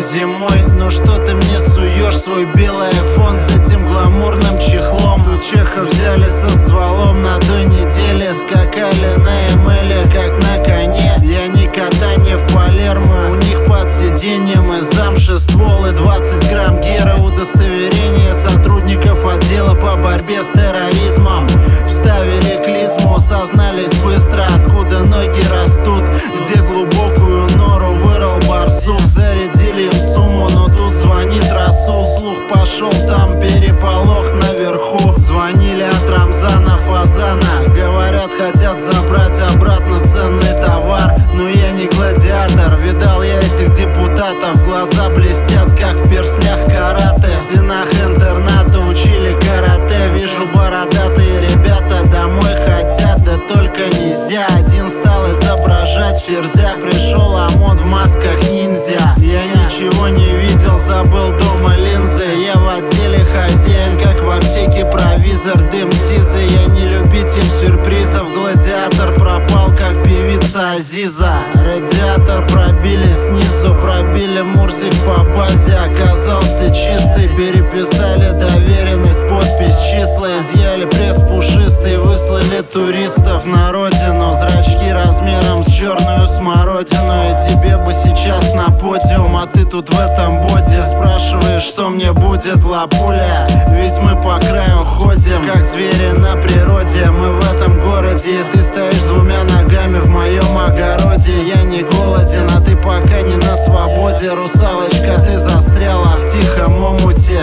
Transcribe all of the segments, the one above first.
зимой. Но что ты мне суешь свой белый айфон с этим гламурным чехлом? Тут Чехов взяли со стволом, на той неделе скакали на МЛе, как на коне. Я не катание в Палермо, у них под сиденьем из замши ствол и 20 грамм гера. Удостоверение сотрудников отдела по борьбе с терроризмом. Вставили клизму, сознались быстро, откуда ноги растут, где глубокую нору вырыл барсук. Зарядили им сумму, но тут звонит Расул. Слух пошел, там переполох наверху. Звонили от Рамзана Фазана, говорят, хотят забрать обратно ценный товар. Но я не гладиатор, видал я этих депутатов. Глаза блестят, как в перстнях карате. В стенах интерната учили карате. Вижу, бородатые ребята домой хотят, да только нельзя. Один стал изображать ферзя, пришел ОМОН в масках ниндзя. Я ничего не видел, забыл дома линзы. Я в отделе хозяин, как в аптеке провизор. Дым сизый, я не любитель сюрпризов. Гладиатор пропал, как певица Азиза. Радиатор пробили снизу, пробили Мурзик по базе. Оказался чистый, переписали доверенность, подпись, числа. Изъяли пресс пушистый, выслали туристов на родину. Зрачки размером с черную смородину. И тебе бы сейчас на подиум, а ты тут в этом боде спрашиваешь, что мне будет, лапуля. Ведь мы по краю ходим, как звери на природе. Мы в этом городе, и ты стоишь двумя ногами в моем огороде. Я не голоден, а ты пока не на свободе. Русалочка, ты застряла в тихом омуте.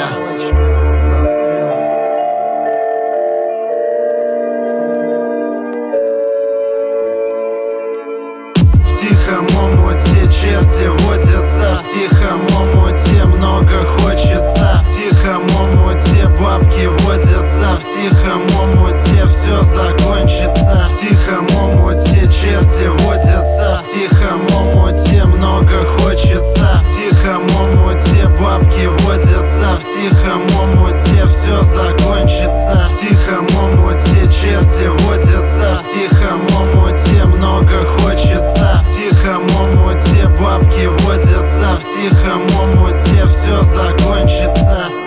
В тихом омуте черти водятся, в тихом омуте много хочется. В тихом омуте бабки водятся, в тихом омуте все закончится. В тихом омуте черти водятся, в тихом омуте много хочется. В тихом омуте бабки водятся, в тихом омуте все закончится. В тихом омуте черти водятся, в тихом омуте много хочется. В тихом омуте бабки водятся, в тихом омуте все закончится.